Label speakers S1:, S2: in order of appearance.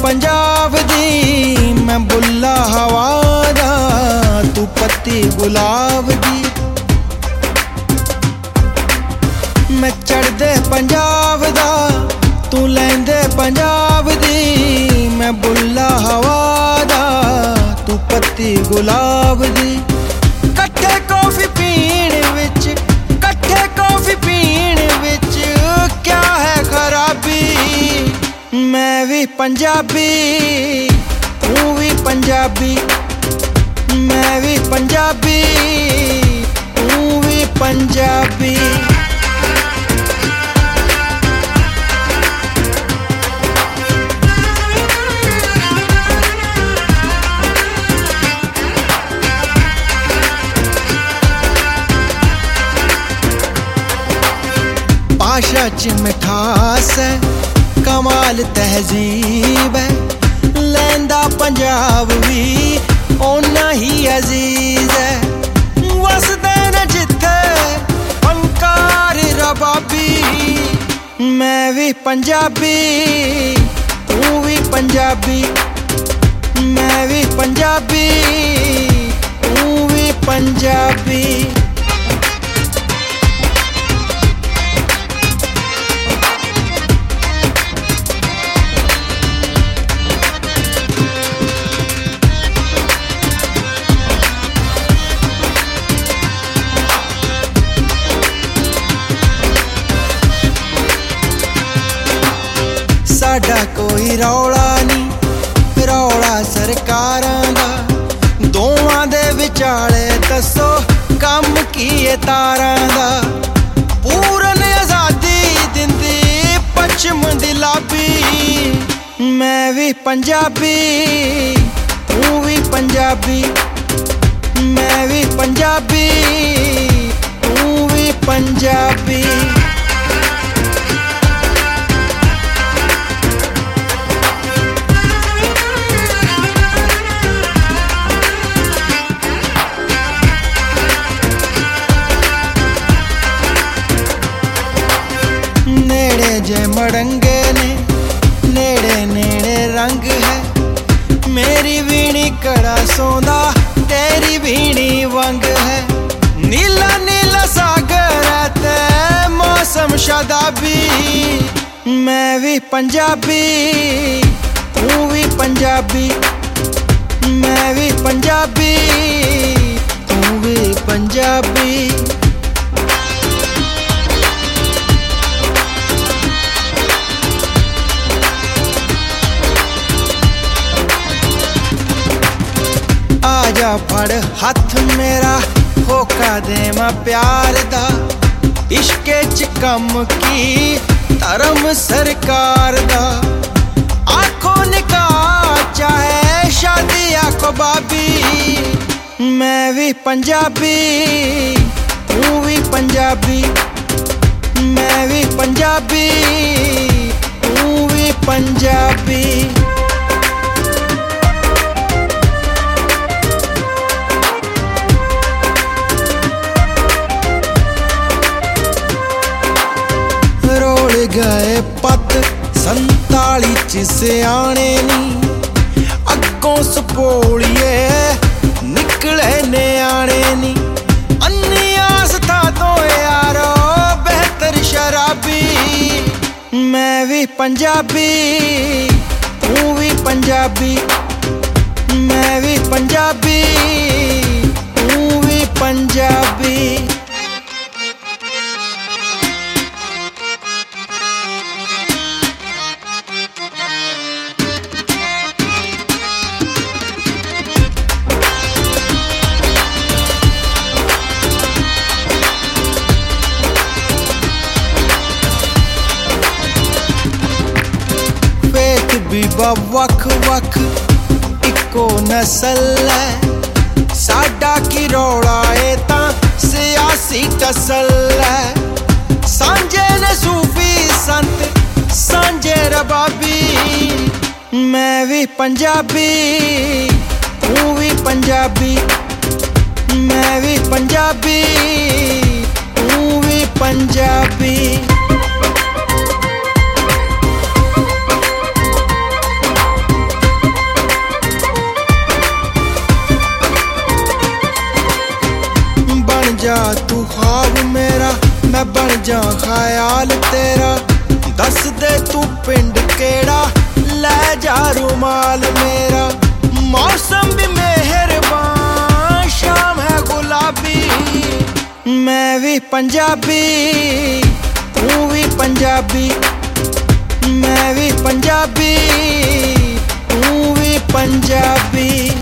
S1: पंजाब दी, मैं बुल्ला हवा दा, तू पत्ती गुलाब दी। मैं चढ़दे पंजाब दा, तू लैंदे पंजाब दी, मैं बुल्ला हवा दा, तू पत्ती गुलाब दी। कट्ठे कॉफी पीण विच, कट्ठे कॉफी पीण विच क्या है खराबी। मैं भी पंजाबी, तू भी पंजाबी, मैं भी पंजाबी, तू भी पंजाबी। भाषा च मिठास है, कमाल तहजीब है, लैंदा पंजाब भी ओना ही अजीज है। वसदे न जिथे फनकार रबाबी, मैं भी पंजाबी, तू भी पंजाबी, मैं भी पंजाबी, तू भी पंजाबी। साडा कोई रौला नहीं, रौला सरकारां दा, दोवां दे विचाले दसो कम की है तारां दा। पूरन आजादी दिंदी पश्चिम दी लाबी, मैं भी पंजाबी, तू भी पंजाबी, मैं भी पंजाबी, तू भी पंजाबी। नेड़े जे मड़ंगे ने, नेड़े नेड़े रंग है, मेरी वीणी कड़ा सौंदा, तेरी वीणी वंग है। नीला नीला सागर है ते मौसम शदाबी, मैं भी पंजाबी, तू भी पंजाबी, मैं भी पंजाबी, तू भी पंजाबी। आजा फड़ हथ मेरा, होका दे मैं प्यार दा, इश्के च कम की धर्म सरकार दा। आखो निकाह चाहे शादी आखो बाबी, मैं भी पंजाबी, तू भी पंजाबी, मैं भी पंजाबी, तू भी पंजाबी। गए पत 47 च सियाने नी, अगों सपोलिए निकले न्याणे नी। अन्नी आस था तो यारो बेहतर शराबी, मैं भी पंजाबी, तू भी पंजाबी, मैं भी पंजाबी, तू भी पंजाबी। बीबा वख वख इको नस्ल है, साडा की रौला है तां सियासी कसल है। सांझे ने सूफी संत सांझे रबाबी, मैं भी पंजाबी, तू भी पंजाबी, मैं भी पंजाबी, तू भी पंजाबी। कमाल मेरा, मौसम भी मेहरबान, शाम है गुलाबी। मैं भी पंजाबी, तू भी पंजाबी, मैं भी पंजाबी, तू भी पंजाबी।